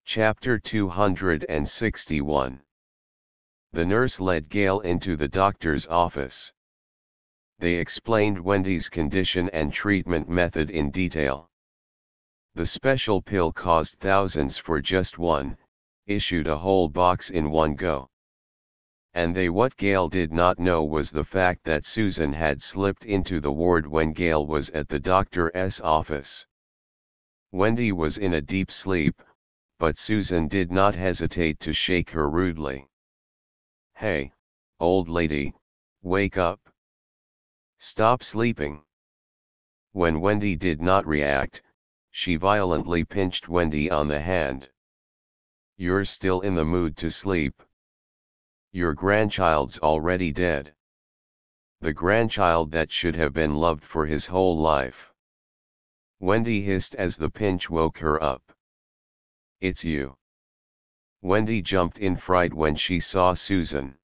Chapter 261. The nurse led Gail into the doctor's office. They explained Wendy's condition and treatment method in detail. The special pill cost thousands for just one, issued a whole box in one go. And what Gail did not know was the fact that Susan had slipped into the ward when Gail was at the doctor's office. Wendy was in a deep sleep, but Susan did not hesitate to shake her rudely. "Hey, old lady, wake up. Stop sleeping." When Wendy did not react, she violently pinched Wendy on the hand. "You're still in the mood to sleep. Your grandchild's already dead. The grandchild that should have been loved for his whole life." Wendy hissed as the pinch woke her up. "It's you." Wendy jumped in fright when she saw Susan.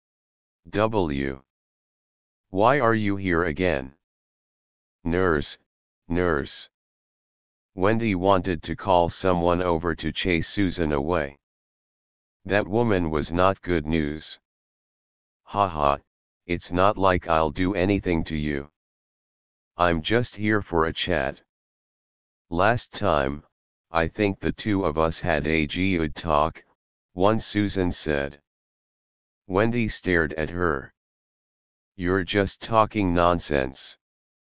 Why are you here again?" Nurse. Wendy wanted to call someone over to chase Susan away. That woman was not good news. "Haha, it's not like I'll do anything to you. I'm just here for a chat. Last time, I think the two of us had a good talk," one Susan said. Wendy stared at her. "You're just talking nonsense.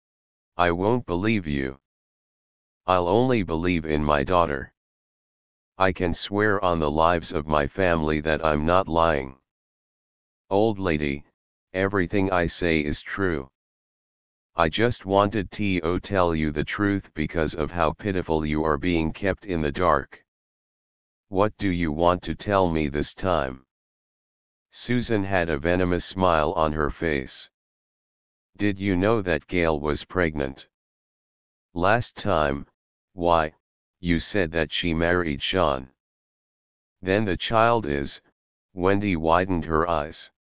I won't believe you. I'll only believe in my daughter. I can swear on the lives of my family that I'm not lying. Old lady, everything I say is true. I just wanted to tell you the truth because of how pitiful you are being kept in the dark. What do you want to tell me this time?" Susan had a venomous smile on her face. "Did you know that Gail was pregnant? Last time, why, you said that she married Sean. Then the child is..." Wendy widened her eyes.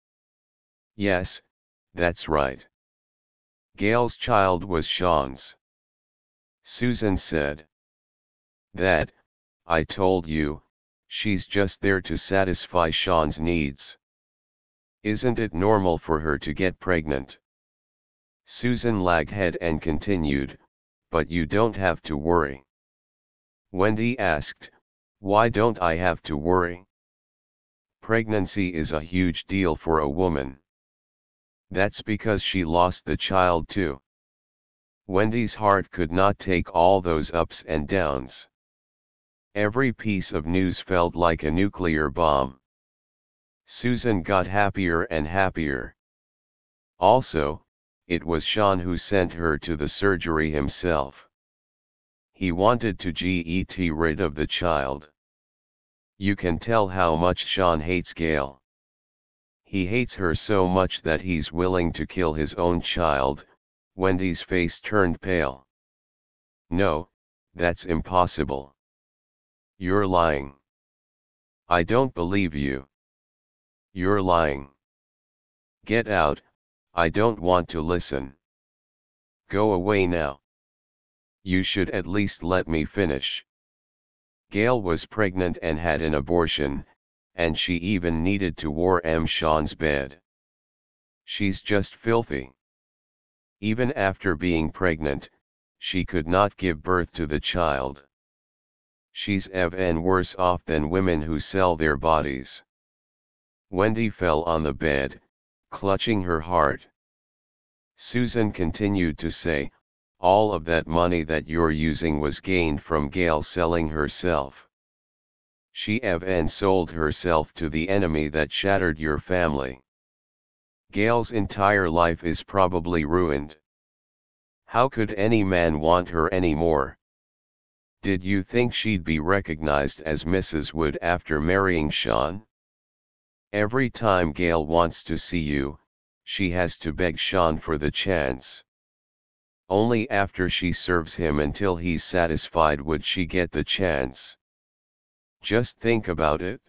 "Yes, that's right. Gail's child was Sean's," Susan said. "That, I told you, she's just there to satisfy Sean's needs. Isn't it normal for her to get pregnant?" Susan lagged head and continued, "But you don't have to worry." Wendy asked, "Why don't I have to worry?" "Pregnancy is a huge deal for a woman." "That's because she lost the child too." Wendy's heart could not take all those ups and downs. Every piece of news felt like a nuclear bomb. Susan got happier and happier. Also, it was Sean who sent her to the surgery himself. He wanted to get rid of the child. You can tell how much Sean hates Gail. He hates her so much that he's willing to kill his own child. Wendy's face turned pale. "No, that's impossible. You're lying. I don't believe you. You're lying. Get out, I don't want to listen. Go away now. You should at least let me finish. Gail was pregnant and had an abortion, and she even needed to warm Sean's bed. She's just filthy. Even after being pregnant, she could not give birth to the child. She's even worse off than women who sell their bodies." Wendy fell on the bed, clutching her heart. Susan continued to say, "All of that money that you're using was gained from Gail selling herself. She even sold herself to the enemy that shattered your family. Gail's entire life is probably ruined. How could any man want her anymore? Did you think she'd be recognized as Mrs. Wood after marrying Sean? Every time Gail wants to see you, she has to beg Sean for the chance. Only after she serves him until he's satisfied would she get the chance. Just think about it.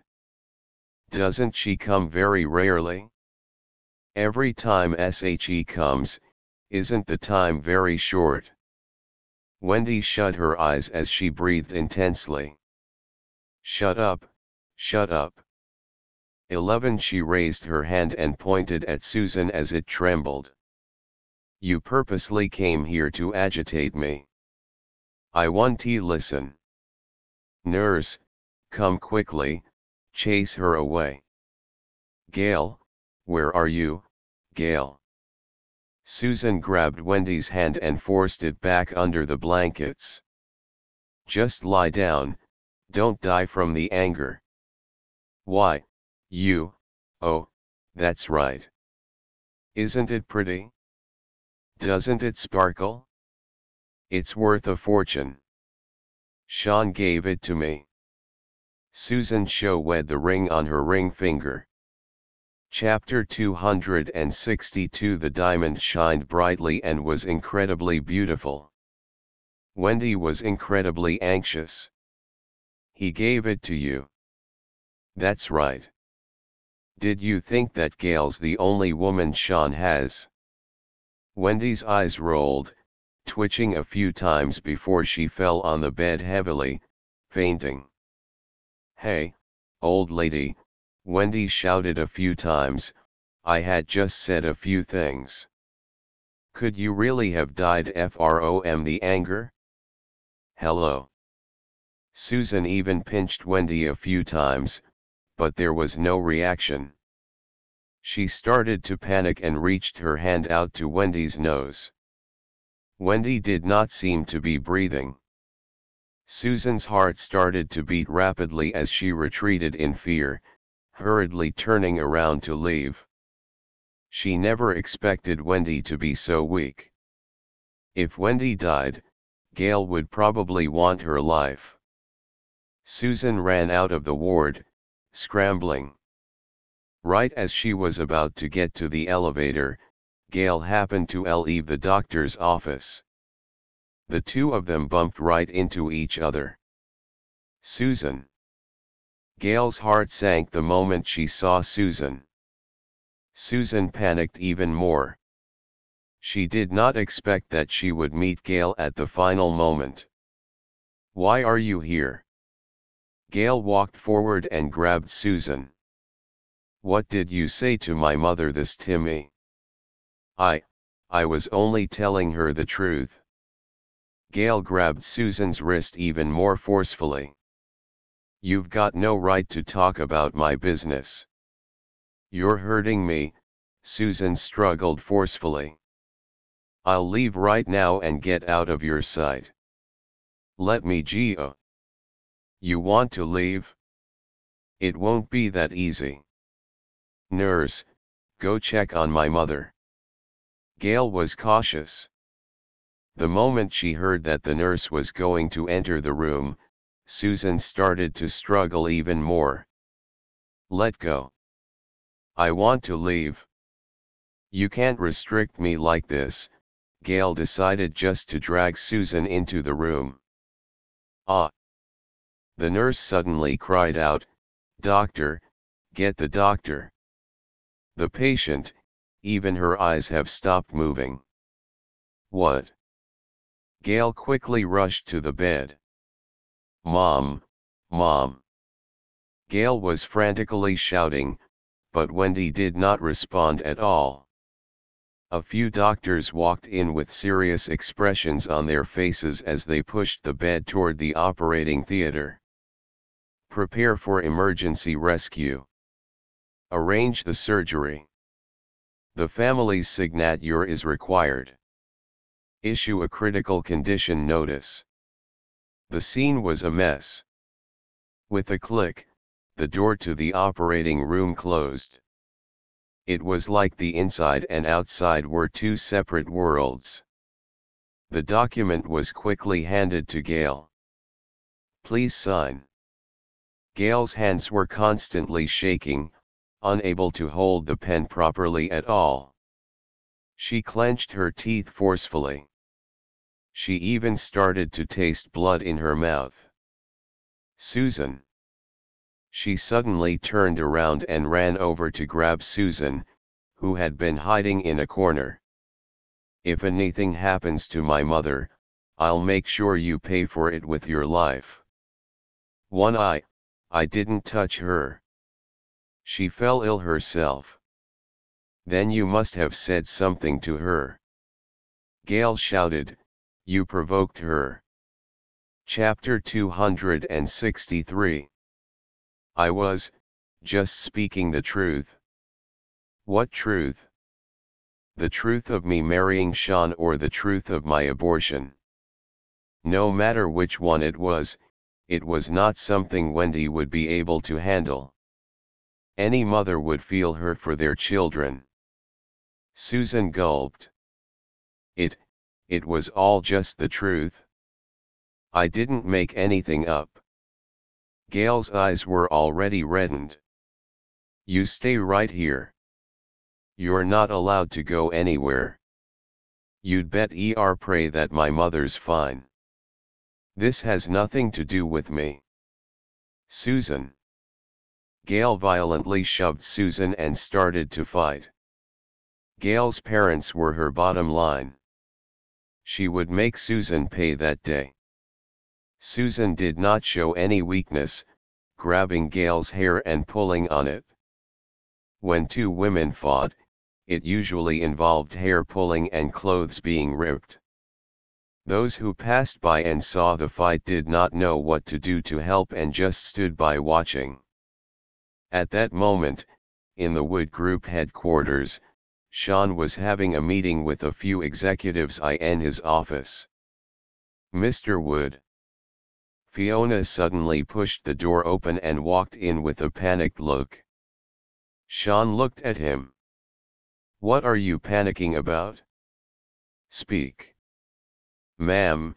Doesn't she come very rarely? Every time she comes, isn't the time very short?" Wendy shut her eyes as she breathed intensely. Shut up, shut up. 11. She raised her hand and pointed at Susan as it trembled. You purposely came here to agitate me. I want to listen. Nurse, come quickly, chase her away. Gail, where are you, Gail? Susan grabbed Wendy's hand and forced it back under the blankets. Just lie down, don't die from the anger. Why, you, oh, that's right. Isn't it pretty? Doesn't it sparkle? It's worth a fortune. Sean gave it to me. Susan showed the ring on her ring finger. Chapter 262. The diamond shined brightly and was incredibly beautiful. Wendy was incredibly anxious. He gave it to you. That's right. Did you think that Gail's the only woman Sean has? Wendy's eyes rolled, twitching a few times before she fell on the bed heavily, fainting. Hey, old lady, Wendy shouted a few times, I had just said a few things. Could you really have died from the anger? Hello. Susan even pinched Wendy a few times, but there was no reaction. She started to panic and reached her hand out to Wendy's nose. Wendy did not seem to be breathing. Susan's heart started to beat rapidly as she retreated in fear, hurriedly turning around to leave. She never expected Wendy to be so weak. If Wendy died, Gail would probably want her life. Susan ran out of the ward, scrambling. Right as she was about to get to the elevator, Gail happened to leave the doctor's office. The two of them bumped right into each other. Susan. Gail's heart sank the moment she saw Susan. Susan panicked even more. She did not expect that she would meet Gail at the final moment. Why are you here? Gail walked forward and grabbed Susan. What did you say to my mother this Timmy? I was only telling her the truth. Gail grabbed Susan's wrist even more forcefully. You've got no right to talk about my business. You're hurting me, Susan struggled forcefully. I'll leave right now and get out of your sight. Let me go. You want to leave? It won't be that easy. Nurse, go check on my mother. Gail was cautious. The moment she heard that the nurse was going to enter the room, Susan started to struggle even more. Let go. I want to leave. You can't restrict me like this. Gail decided just to drag Susan into the room. Ah! The nurse suddenly cried out, Doctor, get the doctor. The patient, even her eyes have stopped moving. What? Gail quickly rushed to the bed. Mom, Mom. Gail was frantically shouting, but Wendy did not respond at all. A few doctors walked in with serious expressions on their faces as they pushed the bed toward the operating theater. Prepare for emergency rescue. Arrange the surgery. The family's signature is required. Issue a critical condition notice. The scene was a mess. With a click, the door to the operating room closed. It was like the inside and outside were two separate worlds. The document was quickly handed to Gail. Please sign. Gail's hands were constantly shaking, unable to hold the pen properly at all. She clenched her teeth forcefully. She even started to taste blood in her mouth. Susan. She suddenly turned around and ran over to grab Susan, who had been hiding in a corner. If anything happens to my mother, I'll make sure you pay for it with your life. One eye, I didn't touch her. She fell ill herself. Then you must have said something to her. Gail shouted, you provoked her. Chapter 263. I was, just speaking the truth. What truth? The truth of me marrying Sean or the truth of my abortion? No matter which one it was not something Wendy would be able to handle. Any mother would feel hurt for their children. Susan gulped. It was all just the truth. I didn't make anything up. Gail's eyes were already reddened. You stay right here. You're not allowed to go anywhere. You'd better pray that my mother's fine. This has nothing to do with me. Susan. Gail violently shoved Susan and started to fight. Gail's parents were her bottom line. She would make Susan pay that day. Susan did not show any weakness, grabbing Gail's hair and pulling on it. When two women fought, it usually involved hair pulling and clothes being ripped. Those who passed by and saw the fight did not know what to do to help and just stood by watching. At that moment, in the Wood Group headquarters, Sean was having a meeting with a few executives in his office. Mr. Wood. Fiona suddenly pushed the door open and walked in with a panicked look. Sean looked at him. What are you panicking about? Speak. Ma'am,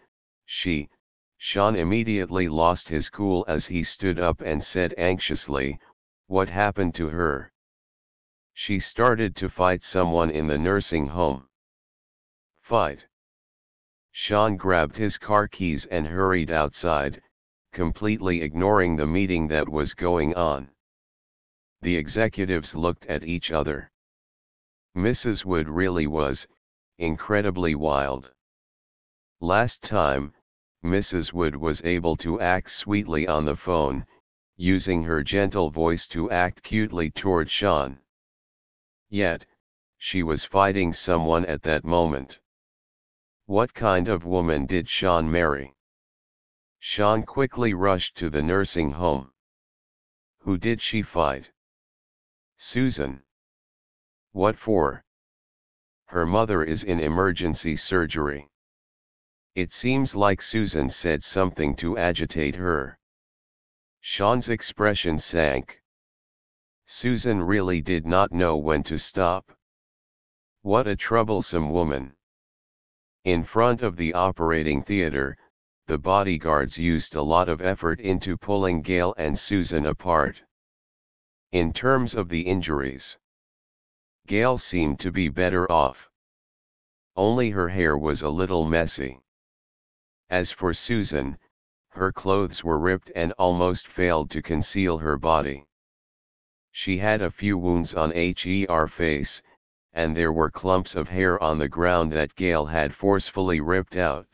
Sean immediately lost his cool as he stood up and said anxiously, what happened to her? She started to fight someone in the nursing home. Fight. Sean grabbed his car keys and hurried outside, completely ignoring the meeting that was going on. The executives looked at each other. Mrs. Wood really was, incredibly wild. Last time, Mrs. Wood was able to act sweetly on the phone, using her gentle voice to act cutely toward Sean. Yet, she was fighting someone at that moment. What kind of woman did Sean marry? Sean quickly rushed to the nursing home. Who did she fight? Susan. What for? Her mother is in emergency surgery. It seems like Susan said something to agitate her. Sean's expression sank. Susan really did not know when to stop. What a troublesome woman. In front of the operating theater, the bodyguards used a lot of effort into pulling Gail and Susan apart. In terms of the injuries, Gail seemed to be better off. Only her hair was a little messy. As for Susan, her clothes were ripped and almost failed to conceal her body. She had a few wounds on her face, and there were clumps of hair on the ground that Gail had forcefully ripped out.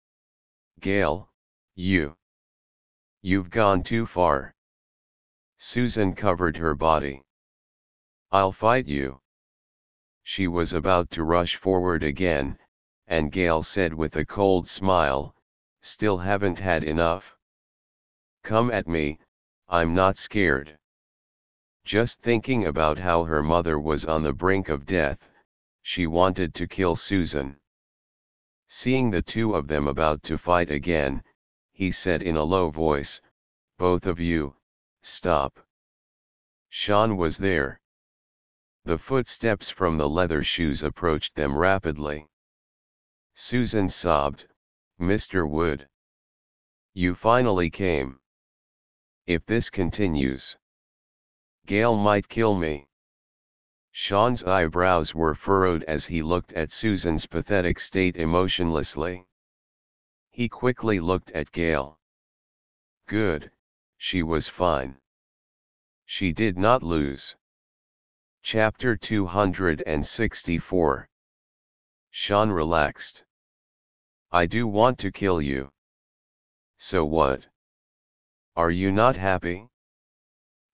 Gail, you've gone too far. Susan covered her body. I'll fight you. She was about to rush forward again, and Gail said with a cold smile, still haven't had enough. Come at me, I'm not scared. Just thinking about how her mother was on the brink of death, she wanted to kill Susan. Seeing the two of them about to fight again, he said in a low voice, both of you, stop. Sean was there. The footsteps from the leather shoes approached them rapidly. Susan sobbed, Mr. Wood. You finally came. If this continues, Gail might kill me. Sean's eyebrows were furrowed as he looked at Susan's pathetic state emotionlessly. He quickly looked at Gail. Good, she was fine. She did not lose. Chapter 264. Sean relaxed. I do want to kill you. So what? Are you not happy?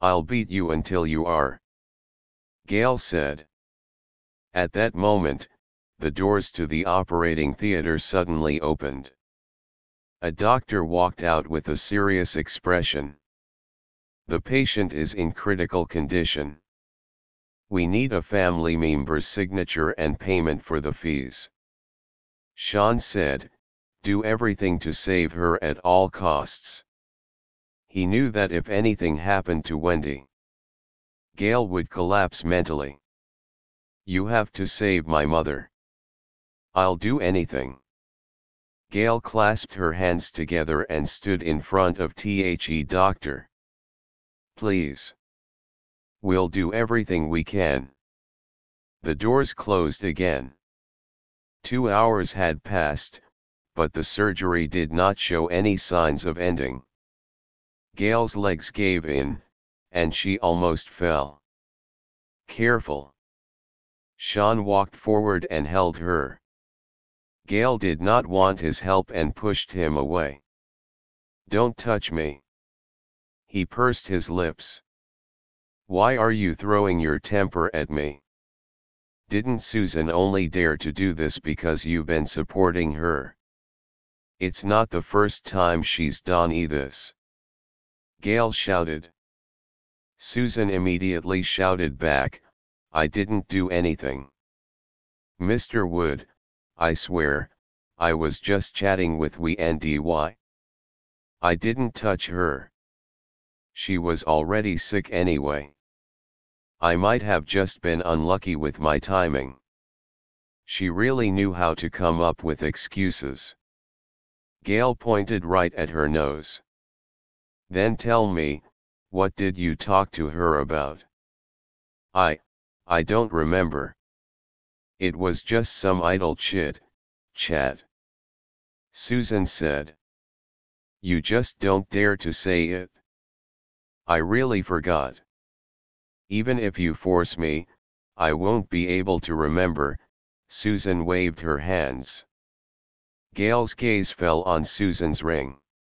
I'll beat you until you are," Gail said. At that moment, the doors to the operating theater suddenly opened. A doctor walked out with a serious expression. "The patient is in critical condition. We need a family member's signature and payment for the fees." Sean said, "Do everything to save her at all costs." He knew that if anything happened to Wendy, Gail would collapse mentally. "You have to save my mother. I'll do anything." Gail clasped her hands together and stood in front of the doctor. "Please. We'll do everything we can." The doors closed again. 2 hours had passed, but the surgery did not show any signs of ending. Gail's legs gave in, and she almost fell. "Careful." Sean walked forward and held her. Gail did not want his help and pushed him away. "Don't touch me." He pursed his lips. "Why are you throwing your temper at me? Didn't Susan only dare to do this because you've been supporting her? It's not the first time she's done this." Gail shouted. Susan immediately shouted back, "I didn't do anything. Mr. Wood, I swear, I was just chatting with Wendy. I didn't touch her. She was already sick anyway. I might have just been unlucky with my timing." She really knew how to come up with excuses. Gail pointed right at her nose. "Then tell me, what did you talk to her about?" I don't remember. It was just some idle chat," Susan said. "You just don't dare to say it." "I really forgot. Even if you force me, I won't be able to remember." Susan waved her hands. Gail's gaze fell on Susan's ring.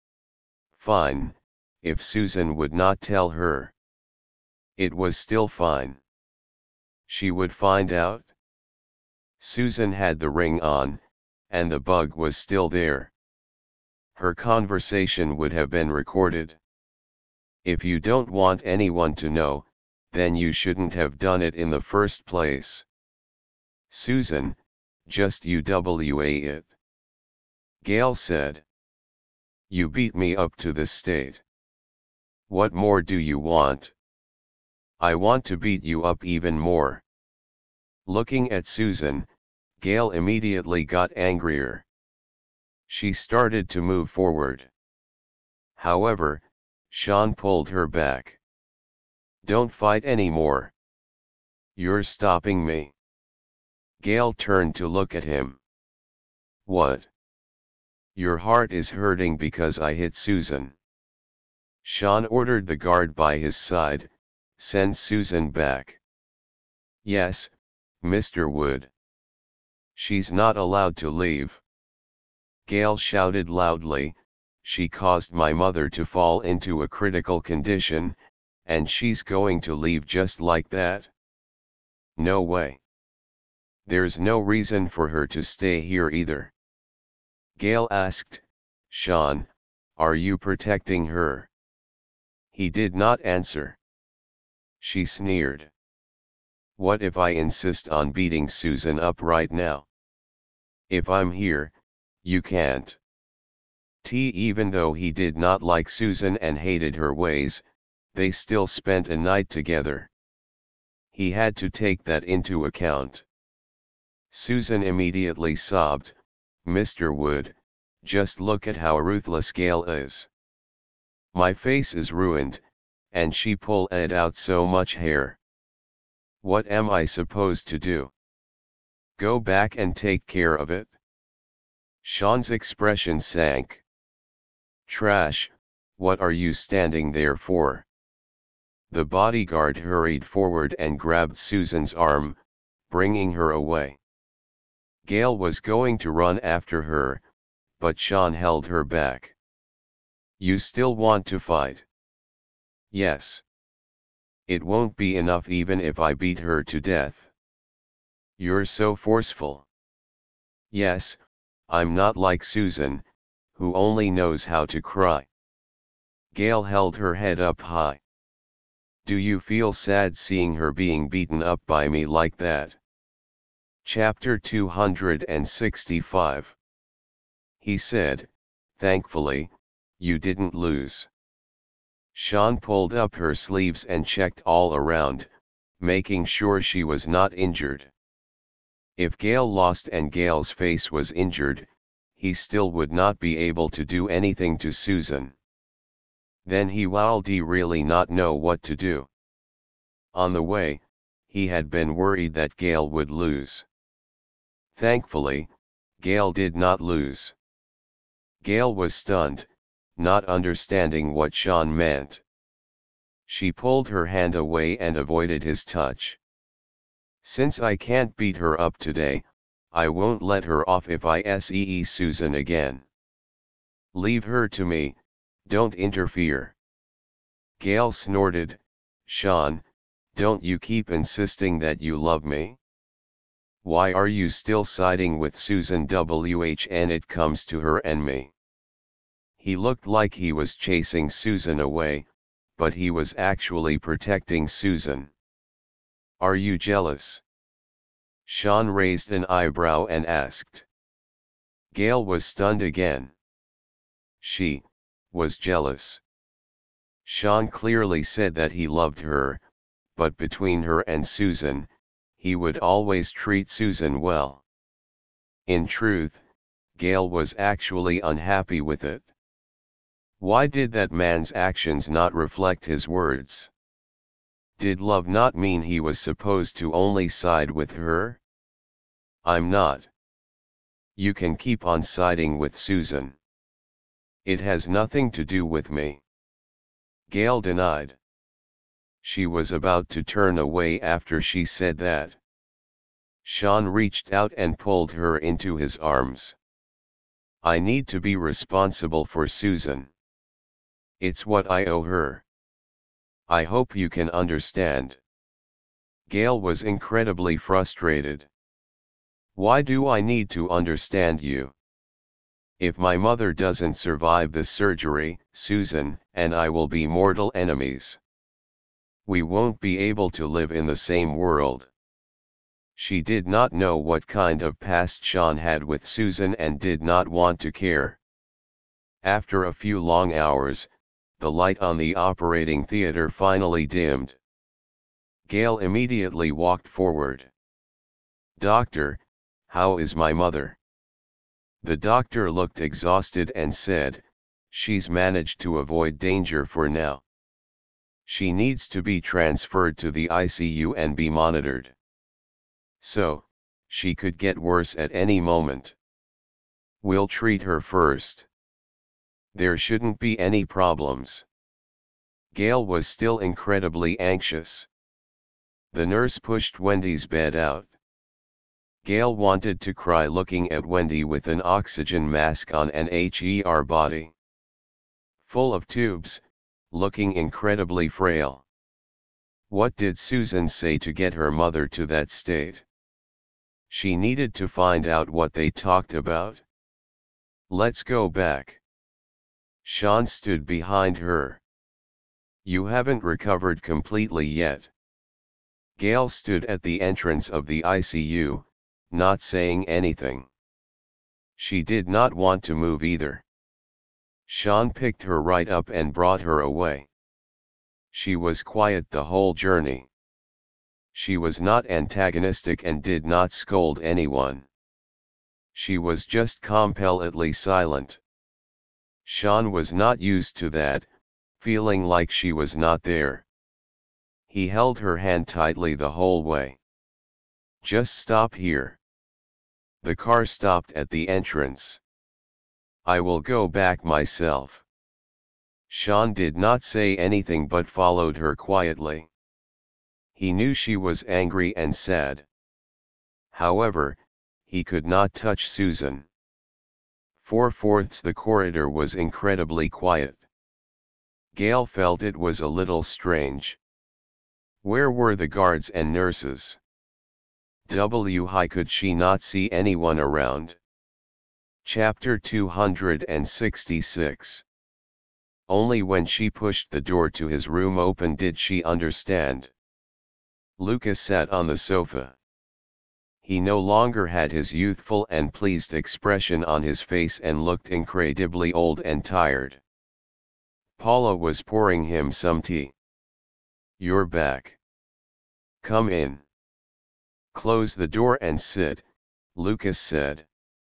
Fine, if Susan would not tell her. It was still fine. She would find out. Susan had the ring on, and the bug was still there. Her conversation would have been recorded. "If you don't want anyone to know, then you shouldn't have done it in the first place. Susan, just UWA it," Gail said. "You beat me up to this state. What more do you want?" "I want to beat you up even more." Looking at Susan, Gail immediately got angrier. She started to move forward. However, Sean pulled her back. "Don't fight anymore. You're stopping me." Gail turned to look at him. "What? Your heart is hurting because I hit Susan?" Sean ordered the guard by his side, "Send Susan back." "Yes, Mr. Wood." "She's not allowed to leave." Gail shouted loudly, "She caused my mother to fall into a critical condition, and she's going to leave just like that? No way. There's no reason for her to stay here either." Gail asked, "Sean, are you protecting her?" He did not answer. She sneered. "What if I insist on beating Susan up right now? If I'm here, you can't." Even though he did not like Susan and hated her ways, they still spent a night together. He had to take that into account. Susan immediately sobbed, "Mr. Wood, just look at how ruthless Gail is. My face is ruined, and she pulled out so much hair. What am I supposed to do? Go back and take care of it?" Sean's expression sank. "Trash, what are you standing there for?" The bodyguard hurried forward and grabbed Susan's arm, bringing her away. Gail was going to run after her, but Sean held her back. "You still want to fight?" "Yes." It won't be enough even if I beat her to death. You're so forceful. Yes, I'm not like Susan, who only knows how to cry. Gail held her head up high. Do you feel sad seeing her being beaten up by me like that? Chapter 265. He said, thankfully, you didn't lose. Sean pulled up her sleeves and checked all around, making sure she was not injured. If Gail lost and Gail's face was injured, he still would not be able to do anything to Susan. Then he would really not know what to do. On the way, he had been worried that Gail would lose. Thankfully, Gail did not lose. Gail was stunned, not understanding what Sean meant. She pulled her hand away and avoided his touch. Since I can't beat her up today, I won't let her off if I see Susan again. Leave her to me, don't interfere. Gail snorted, Sean, don't you keep insisting that you love me? Why are you still siding with Susan when it comes to her and me? He looked like he was chasing Susan away, but he was actually protecting Susan. Are you jealous? Sean raised an eyebrow and asked. Gail was stunned again. She was jealous. Sean clearly said that he loved her, but between her and Susan, he would always treat Susan well. In truth, Gail was actually unhappy with it. Why did that man's actions not reflect his words? Did love not mean he was supposed to only side with her? I'm not. You can keep on siding with Susan. It has nothing to do with me. Gail denied. She was about to turn away after she said that. Sean reached out and pulled her into his arms. I need to be responsible for Susan. It's what I owe her. I hope you can understand. Gail was incredibly frustrated. Why do I need to understand you? If my mother doesn't survive this surgery, Susan and I will be mortal enemies. We won't be able to live in the same world. She did not know what kind of past Sean had with Susan and did not want to care. After a few long hours, the light on the operating theater finally dimmed. Gail immediately walked forward. Doctor, how is my mother? The doctor looked exhausted and said, she's managed to avoid danger for now. She needs to be transferred to the ICU and be monitored. So, she could get worse at any moment. We'll treat her first. There shouldn't be any problems. Gail was still incredibly anxious. The nurse pushed Wendy's bed out. Gail wanted to cry looking at Wendy with an oxygen mask on and her body full of tubes, looking incredibly frail. What did Susan say to get her mother to that state? She needed to find out what they talked about. Let's go back. Sean stood behind her. You haven't recovered completely yet. Gail stood at the entrance of the ICU, not saying anything. She did not want to move either. Sean picked her right up and brought her away. She was quiet the whole journey. She was not antagonistic and did not scold anyone. She was just completely silent. Sean was not used to that, feeling like she was not there. He held her hand tightly the whole way. Just stop here. The car stopped at the entrance. I will go back myself. Sean did not say anything but followed her quietly. He knew she was angry and sad. However, he could not touch Susan. 4/4 the corridor was incredibly quiet. Gail felt it was a little strange. Where were the guards and nurses? Why could she not see anyone around? Chapter 266. Only when she pushed the door to his room open did she understand. Lucas sat on the sofa. He no longer had his youthful and pleased expression on his face and looked incredibly old and tired. Paula was pouring him some tea. "You're back. Come in. Close the door and sit," Lucas said.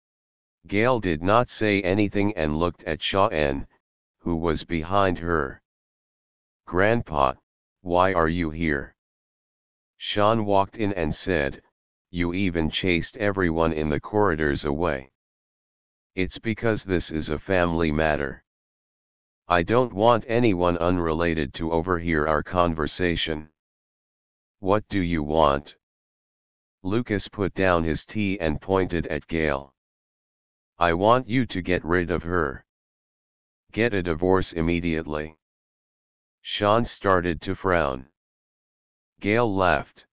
Gail did not say anything and looked at Sean, who was behind her. "Grandpa, why are you here?" Sean walked in and said, "You even chased everyone in the corridors away." "It's because this is a family matter. I don't want anyone unrelated to overhear our conversation." "What do you want?" Lucas put down his tea and pointed at Gail. "I want you to get rid of her. Get a divorce immediately." Sean started to frown. Gail laughed.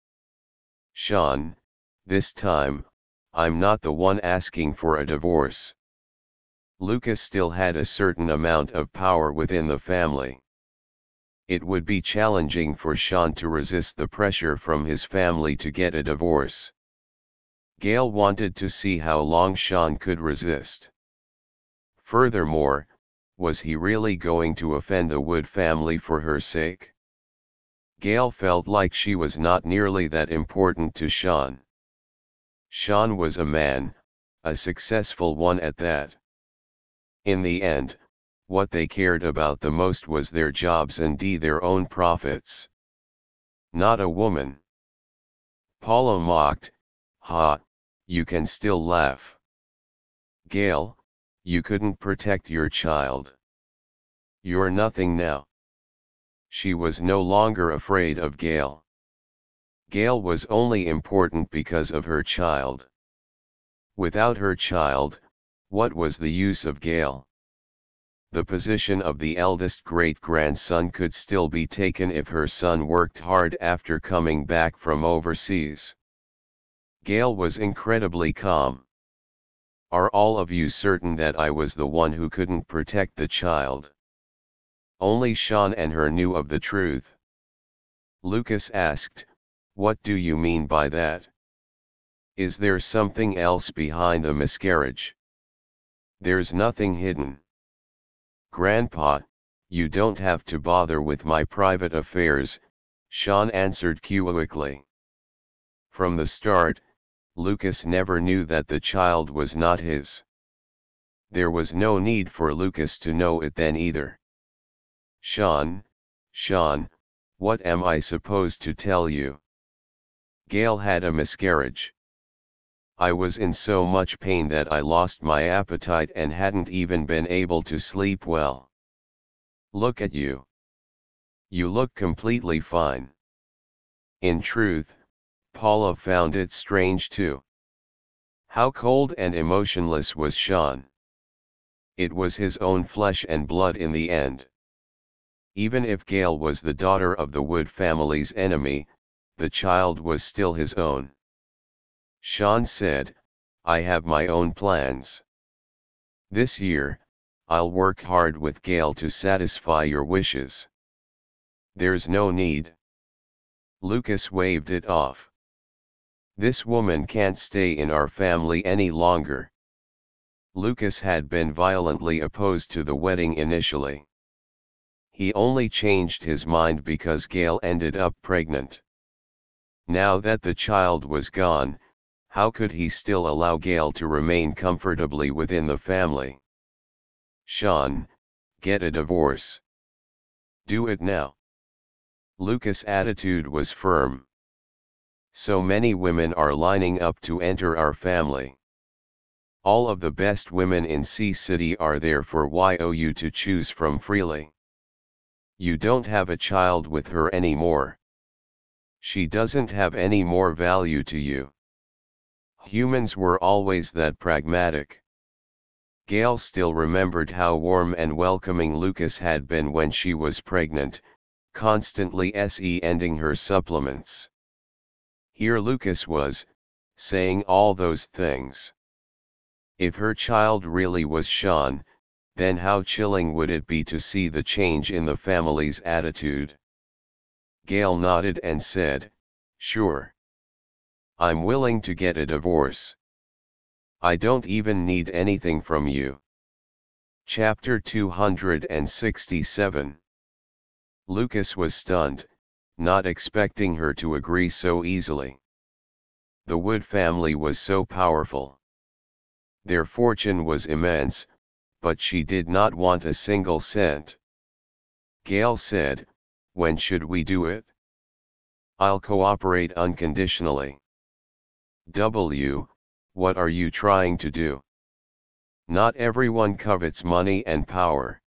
"Sean, this time, I'm not the one asking for a divorce." Lucas still had a certain amount of power within the family. It would be challenging for Sean to resist the pressure from his family to get a divorce. Gail wanted to see how long Sean could resist. Furthermore, was he really going to offend the Wood family for her sake? Gail felt like she was not nearly that important to Sean. Sean was a man, a successful one at that. In the end, what they cared about the most was their jobs and their own profits. Not a woman. Paula mocked, "Ha, you can still laugh. Gail, you couldn't protect your child. You're nothing now." She was no longer afraid of Gail. Gail was only important because of her child. Without her child, what was the use of Gail? The position of the eldest great-grandson could still be taken if her son worked hard after coming back from overseas. Gail was incredibly calm. "Are all of you certain that I was the one who couldn't protect the child?" Only Sean and her knew of the truth. Lucas asked, "What do you mean by that? Is there something else behind the miscarriage?" "There's nothing hidden. Grandpa, you don't have to bother with my private affairs," Sean answered quickly. From the start, Lucas never knew that the child was not his. There was no need for Lucas to know it then either. Sean, what am I supposed to tell you?" "Gail had a miscarriage. I was in so much pain that I lost my appetite and hadn't even been able to sleep well. Look at you. You look completely fine." In truth, Paula found it strange too. How cold and emotionless was Sean. It was his own flesh and blood in the end. Even if Gail was the daughter of the Wood family's enemy, the child was still his own. Sean said, "I have my own plans. This year, I'll work hard with Gail to satisfy your wishes." "There's no need." Lucas waved it off. "This woman can't stay in our family any longer." Lucas had been violently opposed to the wedding initially. He only changed his mind because Gail ended up pregnant. Now that the child was gone, how could he still allow Gail to remain comfortably within the family? "Sean, get a divorce. Do it now." Lucas' attitude was firm. "So many women are lining up to enter our family. All of the best women in Sea City are there for you to choose from freely. You don't have a child with her anymore. She doesn't have any more value to you. Humans were always that pragmatic." Gail still remembered how warm and welcoming Lucas had been when she was pregnant, constantly ending her supplements. Here Lucas was, saying all those things. If her child really was Sean, then how chilling would it be to see the change in the family's attitude? Gail nodded and said, "Sure. I'm willing to get a divorce. I don't even need anything from you." Chapter 267. Lucas was stunned, not expecting her to agree so easily. The Wood family was so powerful. Their fortune was immense, but she did not want a single cent. Gail said, "When should we do it? I'll cooperate unconditionally." What are you trying to do? Not everyone covets money and power.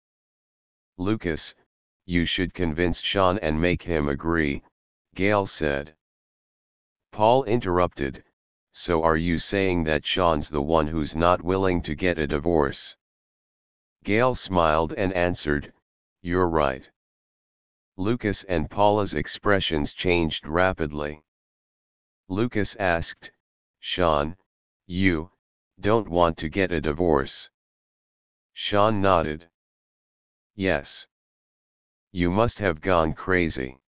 Lucas, you should convince Sean and make him agree, Gail said. Paul interrupted, "So are you saying that Sean's the one who's not willing to get a divorce?" Gail smiled and answered, "You're right." Lucas and Paula's expressions changed rapidly. Lucas asked, "Sean, you don't want to get a divorce?" Sean nodded. "Yes. You must have gone crazy."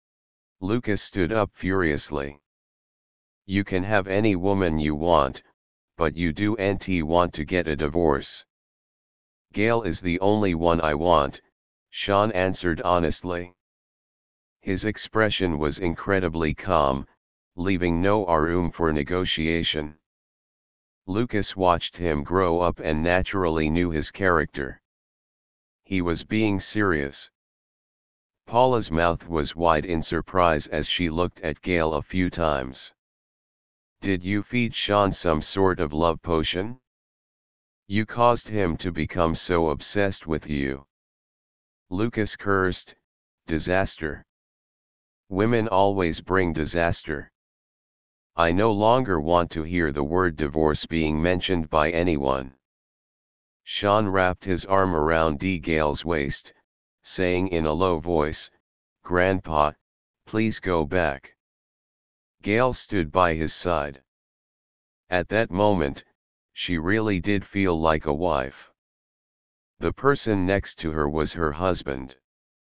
Lucas stood up furiously. "You can have any woman you want, but you don't want to get a divorce." "Gail is the only one I want," Sean answered honestly. His expression was incredibly calm, leaving no room for negotiation. Lucas watched him grow up and naturally knew his character. He was being serious. Paula's mouth was wide in surprise as she looked at Gail a few times. "Did you feed Sean some sort of love potion? You caused him to become so obsessed with you." Lucas cursed, "Disaster. Women always bring disaster. I no longer want to hear the word divorce being mentioned by anyone." Sean wrapped his arm around Gail's waist, saying in a low voice, "Grandpa, please go back." Gail stood by his side. At that moment, she really did feel like a wife. The person next to her was her husband.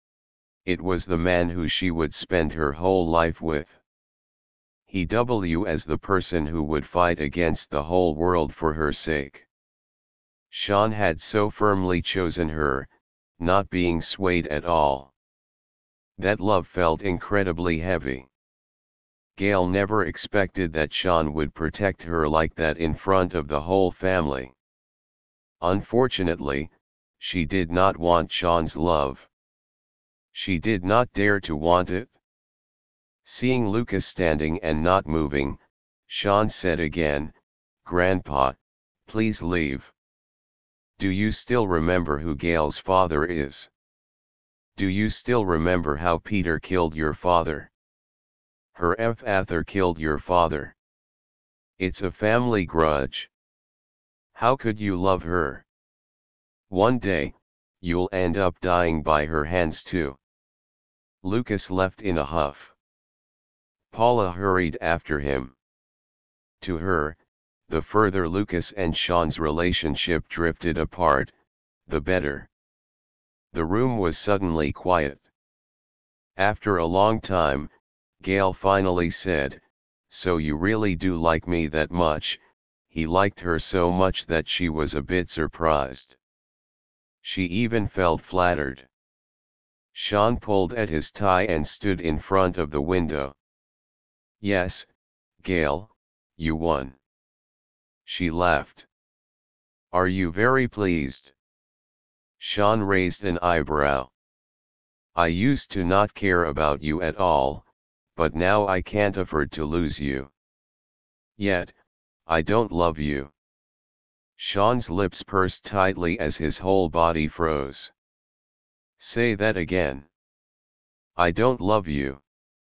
It was the man who she would spend her whole life with. He as the person who would fight against the whole world for her sake. Sean had so firmly chosen her, not being swayed at all. That love felt incredibly heavy. Gail never expected that Sean would protect her like that in front of the whole family. Unfortunately, she did not want Sean's love. She did not dare to want it. Seeing Lucas standing and not moving, Sean said again, "Grandpa, please leave. Do you still remember who Gail's father is? Do you still remember how Peter killed your father? Her father killed your father. It's a family grudge. How could you love her? One day, you'll end up dying by her hands too." Lucas left in a huff. Paula hurried after him. To her, the further Lucas and Sean's relationship drifted apart, the better. The room was suddenly quiet. After a long time, Gail finally said, "So you really do like me that much?" He liked her so much that she was a bit surprised. She even felt flattered. Sean pulled at his tie and stood in front of the window. "Yes, Gail, you won." She laughed. "Are you very pleased?" Sean raised an eyebrow. "I used to not care about you at all, but now I can't afford to lose you. Yet, I don't love you." Sean's lips pursed tightly as his whole body froze. "Say that again." "I don't love you.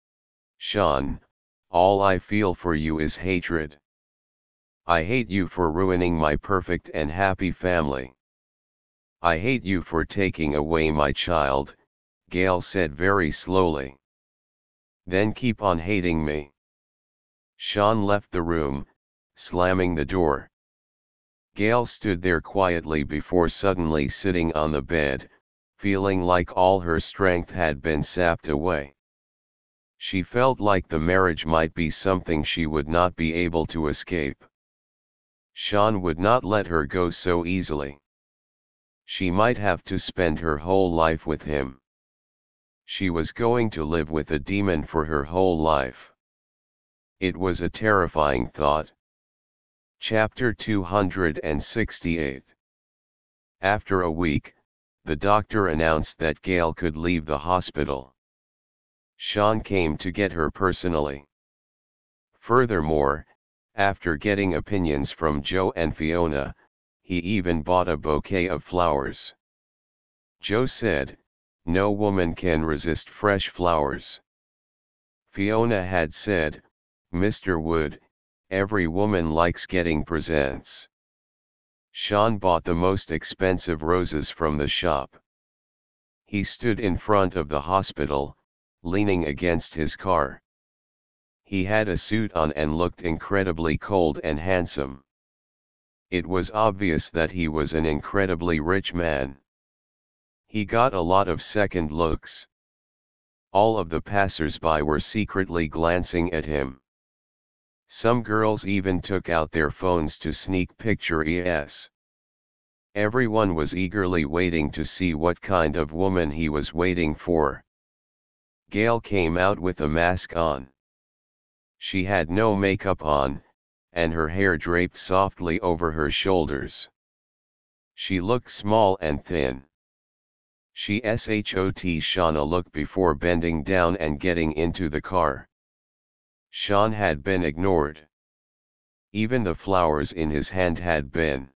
Sean, all I feel for you is hatred. I hate you for ruining my perfect and happy family. I hate you for taking away my child, Gail said very slowly. Then keep on hating me. Sean left the room, slamming the door. Gail stood there quietly before suddenly sitting on the bed, feeling like all her strength had been sapped away. She felt like the marriage might be something she would not be able to escape. Sean would not let her go so easily. She might have to spend her whole life with him. She was going to live with a demon for her whole life. It was a terrifying thought. Chapter 268. After a week, the doctor announced that Gail could leave the hospital. Sean came to get her personally. Furthermore, after getting opinions from Joe and Fiona, he even bought a bouquet of flowers. Joe said, "No woman can resist fresh flowers." Fiona had said, "Mr. Wood, every woman likes getting presents." Sean bought the most expensive roses from the shop. He stood in front of the hospital, leaning against his car. He had a suit on and looked incredibly cold and handsome. It was obvious that he was an incredibly rich man. He got a lot of second looks. All of the passers-by were secretly glancing at him. Some girls even took out their phones to sneak pictures. Everyone was eagerly waiting to see what kind of woman he was waiting for. Gail came out with a mask on. She had no makeup on, and her hair draped softly over her shoulders. She looked small and thin. She shot Sean a look before bending down and getting into the car. Sean had been ignored. Even the flowers in his hand had been.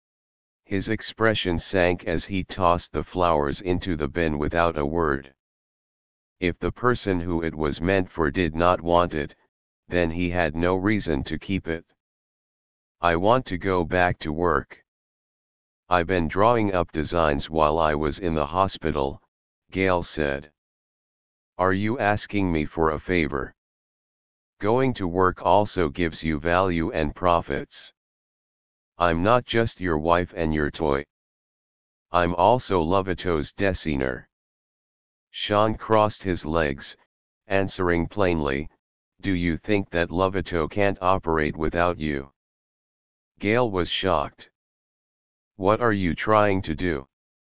His expression sank as he tossed the flowers into the bin without a word. If the person who it was meant for did not want it, then he had no reason to keep it. "I want to go back to work. I been drawing up designs while I was in the hospital," Gail said. "Are you asking me for a favor? Going to work also gives you value and profits. I'm not just your wife and your toy. I'm also Lovato's designer." Sean crossed his legs, answering plainly, "Do you think that Lovato can't operate without you?" Gail was shocked. "What are you trying to do?"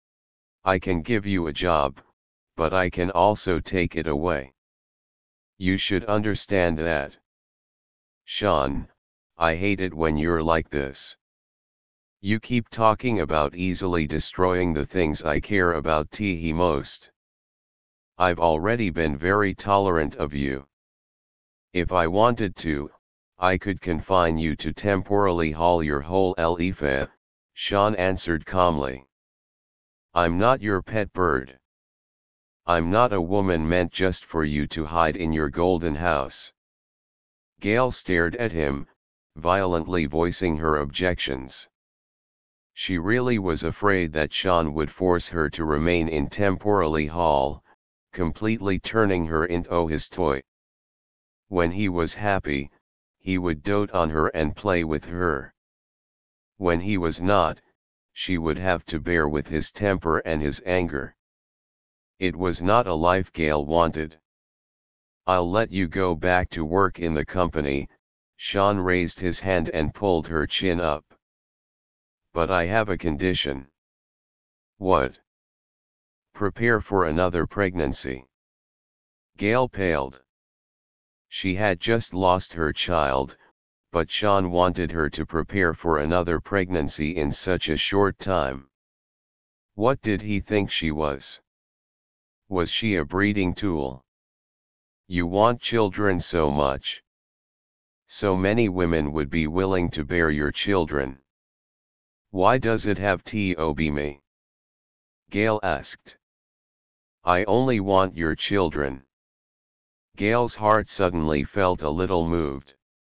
"I can give you a job, but I can also take it away. You should understand that." "Sean, I hate it when you're like this. You keep talking about easily destroying the things I care about the most. I've already been very tolerant of you. If I wanted to, I could confine you to temporarily haul your whole life," Sean answered calmly. "I'm not your pet bird. I'm not a woman meant just for you to hide in your golden house." Gail stared at him, violently voicing her objections. She really was afraid that Sean would force her to remain in temporarily hall, completely turning her into his toy. When he was happy, he would dote on her and play with her. When he was not, she would have to bear with his temper and his anger. It was not a life Gail wanted. "I'll let you go back to work in the company," Sean raised his hand and pulled her chin up. "But I have a condition." "What?" "Prepare for another pregnancy." Gail paled. She had just lost her child, but Sean wanted her to prepare for another pregnancy in such a short time. What did he think she was? Was she a breeding tool? "You want children so much. So many women would be willing to bear your children. Why does it have to be me?" Gail asked. "I only want your children." Gail's heart suddenly felt a little moved.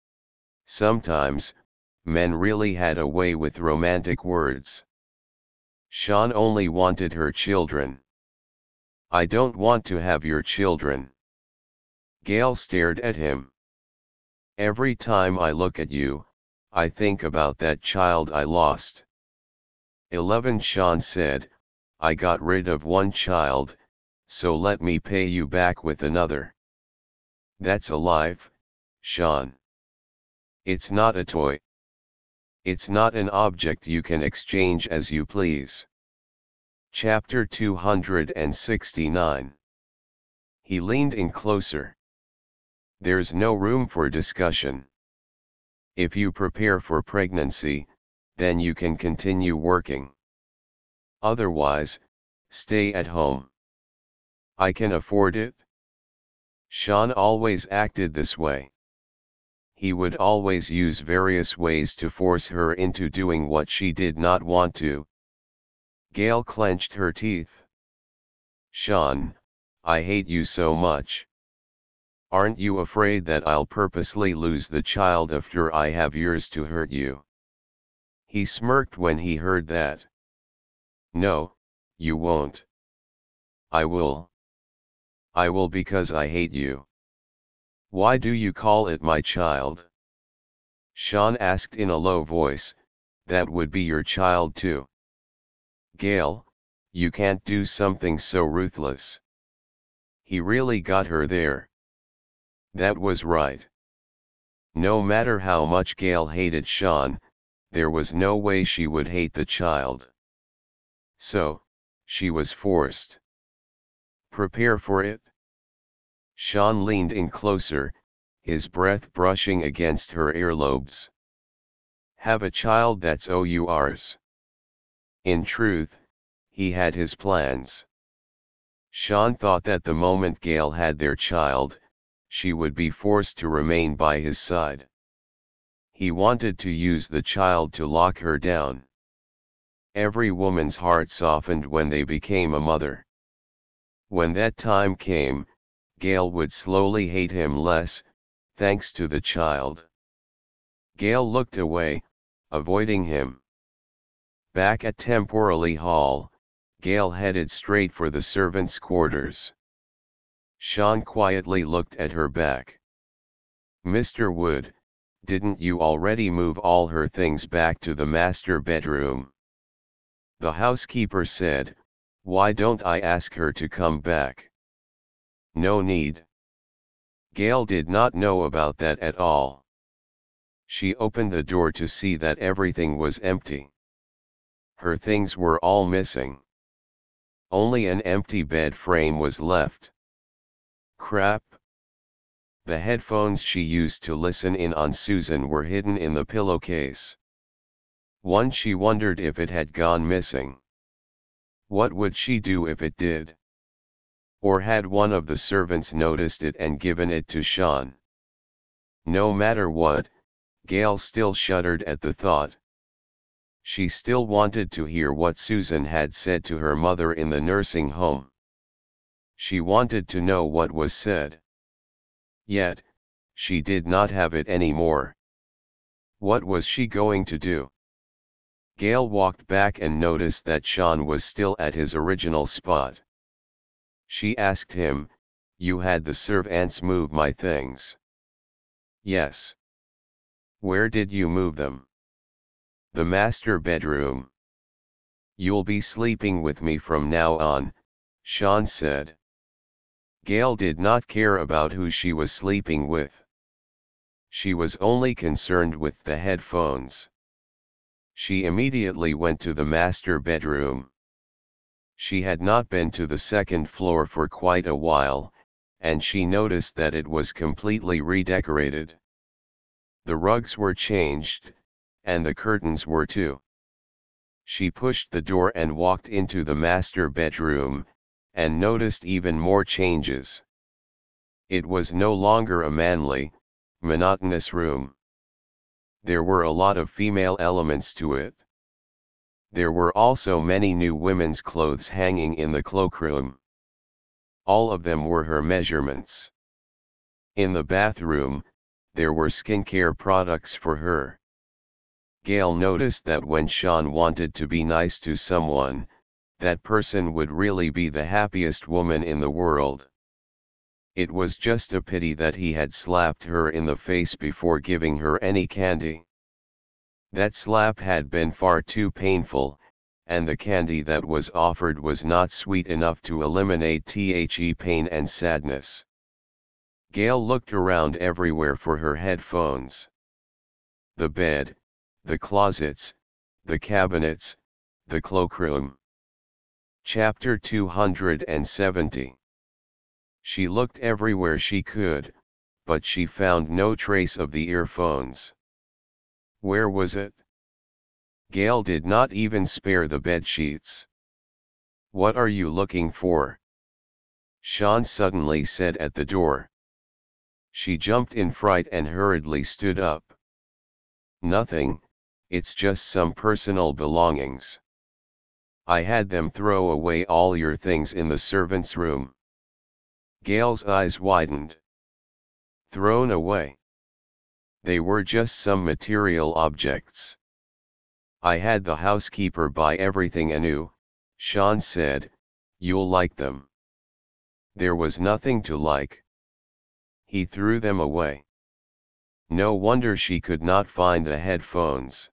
Sometimes, men really had a way with romantic words. Sean only wanted her children. I don't want to have your children. Gail stared at him. Every time I look at you, I think about that child I lost. 11. Sean said, I got rid of one child, so let me pay you back with another. That's a life, Sean. It's not a toy. It's not an object you can exchange as you please. Chapter 269. He leaned in closer. There's no room for discussion. If you prepare for pregnancy, then you can continue working. Otherwise, stay at home. I can afford it. Sean always acted this way. He would always use various ways to force her into doing what she did not want to. Gail clenched her teeth. Sean, I hate you so much. Aren't you afraid that I'll purposely lose the child after I have yours to hurt you? He smirked when he heard that. No, you won't. I will. I will because I hate you. Why do you call it my child? Sean asked in a low voice, that would be your child too. Gail, you can't do something so ruthless. He really got her there. That was right. No matter how much Gail hated Sean, there was no way she would hate the child. So, she was forced. Prepare for it. Sean leaned in closer, his breath brushing against her earlobes. Have a child that's yours. In truth, he had his plans. Sean thought that the moment Gail had their child, she would be forced to remain by his side. He wanted to use the child to lock her down. Every woman's heart softened when they became a mother. When that time came, Gail would slowly hate him less, thanks to the child. Gail looked away, avoiding him. Back at Temporally Hall, Gail headed straight for the servants' quarters. Sean quietly looked at her back. Mr. Wood, didn't you already move all her things back to the master bedroom? The housekeeper said, why don't I ask her to come back? No need. Gail did not know about that at all. She opened the door to see that everything was empty. Her things were all missing. Only an empty bed frame was left. Crap. The headphones she used to listen in on Susan were hidden in the pillowcase. Once she wondered if it had gone missing. What would she do if it did? Or had one of the servants noticed it and given it to Sean? No matter what, Gail still shuddered at the thought. She still wanted to hear what Susan had said to her mother in the nursing home. She wanted to know what was said. Yet, she did not have it anymore. What was she going to do? Gail walked back and noticed that Sean was still at his original spot. She asked him, you had the servants move my things? Yes. Where did you move them? The master bedroom. You'll be sleeping with me from now on, Sean said. Gail did not care about who she was sleeping with. She was only concerned with the headphones. She immediately went to the master bedroom. She had not been to the second floor for quite a while, and she noticed that it was completely redecorated. The rugs were changed, and the curtains were too. She pushed the door and walked into the master bedroom, and noticed even more changes. It was no longer a manly, monotonous room. There were a lot of female elements to it. There were also many new women's clothes hanging in the cloakroom. All of them were her measurements. In the bathroom, there were skincare products for her. Gail noticed that when Sean wanted to be nice to someone, that person would really be the happiest woman in the world. It was just a pity that he had slapped her in the face before giving her any candy. That slap had been far too painful, and the candy that was offered was not sweet enough to eliminate the pain and sadness. Gail looked around everywhere for her headphones. The bed, the closets, the cabinets, the cloakroom. Chapter 270. She looked everywhere she could, but she found no trace of the earphones. Where was it? Gail did not even spare the bed sheets. "What are you looking for?" Sean suddenly said at the door. She jumped in fright and hurriedly stood up. "Nothing, it's just some personal belongings. I had them throw away all your things in the servants' room." Gail's eyes widened. Thrown away? They were just some material objects. "I had the housekeeper buy everything anew," Sean said. "You'll like them." There was nothing to like. He threw them away. No wonder she could not find the headphones.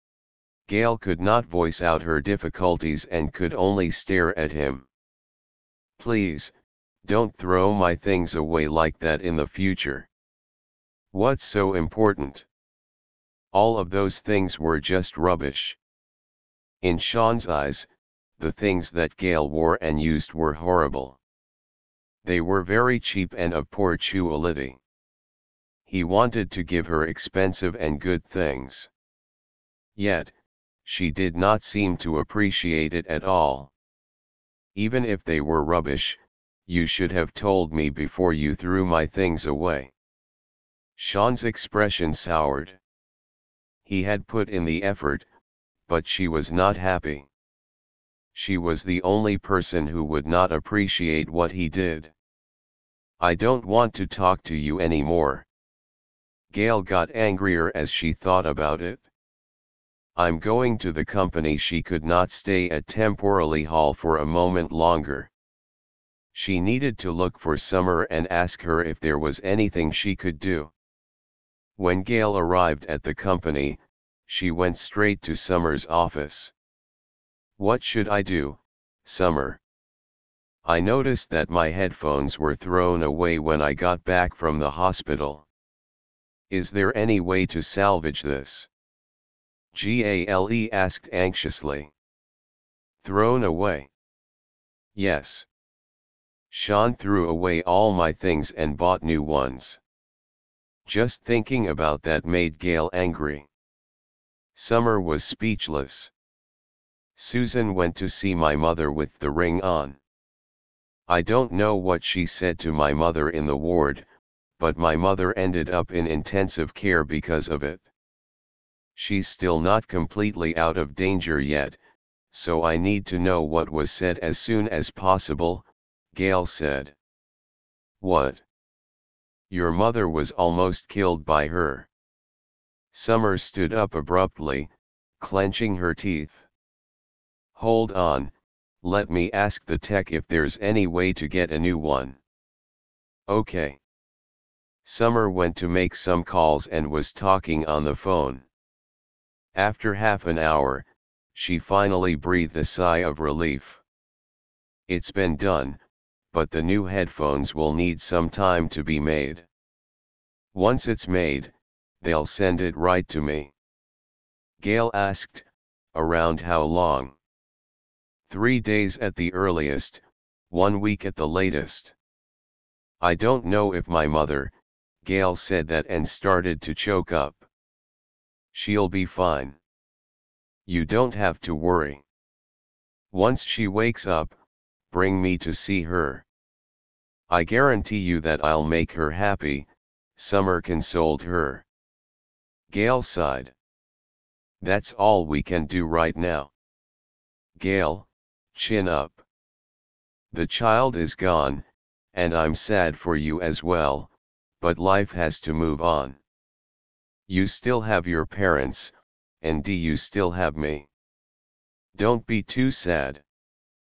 Gail could not voice out her difficulties and could only stare at him. "Please, don't throw my things away like that in the future." "What's so important?" All of those things were just rubbish. In Sean's eyes, the things that Gail wore and used were horrible. They were very cheap and of poor quality. He wanted to give her expensive and good things. Yet, she did not seem to appreciate it at all. "Even if they were rubbish, you should have told me before you threw my things away." Sean's expression soured. He had put in the effort, but she was not happy. She was the only person who would not appreciate what he did. "I don't want to talk to you anymore." Gail got angrier as she thought about it. "I'm going to the company." She could not stay at Temporally Hall for a moment longer. She needed to look for Summer and ask her if there was anything she could do. When Gail arrived at the company, she went straight to Summer's office. "What should I do, Summer? I noticed that my headphones were thrown away when I got back from the hospital. Is there any way to salvage this?" Gale asked anxiously. "Thrown away?" "Yes. Sean threw away all my things and bought new ones." Just thinking about that made Gail angry. Summer was speechless. "Susan went to see my mother with the ring on. I don't know what she said to my mother in the ward, but my mother ended up in intensive care because of it. She's still not completely out of danger yet, so I need to know what was said as soon as possible," Gail said. "What? Your mother was almost killed by her." Summer stood up abruptly, clenching her teeth. "Hold on, let me ask the tech if there's any way to get a new one." "Okay." Summer went to make some calls and was talking on the phone. After half an hour, she finally breathed a sigh of relief. "It's been done, but the new headphones will need some time to be made. Once it's made, they'll send it right to me." Gail asked, "Around how long?" 3 days at the earliest, 1 week at the latest." "I don't know if my mother," Gail said that and started to choke up. "She'll be fine. You don't have to worry. Once she wakes up, bring me to see her. I guarantee you that I'll make her happy," Summer consoled her. Gail sighed. "That's all we can do right now. Gail, chin up. The child is gone, and I'm sad for you as well, but life has to move on. You still have your parents, and you still have me. Don't be too sad."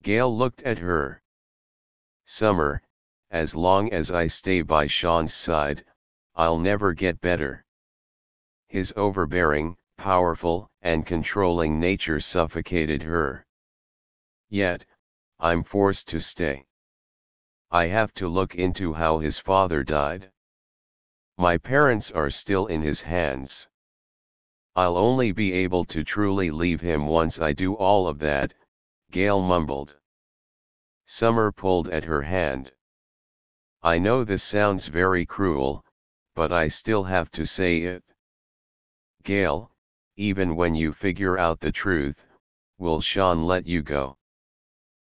Gail looked at her. Summer, as long as I stay by Sean's side, I'll never get better. His overbearing, powerful, and controlling nature suffocated her. Yet, I'm forced to stay. I have to look into how his father died. My parents are still in his hands. I'll only be able to truly leave him once I do all of that, Gail mumbled. Summer pulled at her hand. I know this sounds very cruel, but I still have to say it. Gail, even when you figure out the truth, will Sean let you go?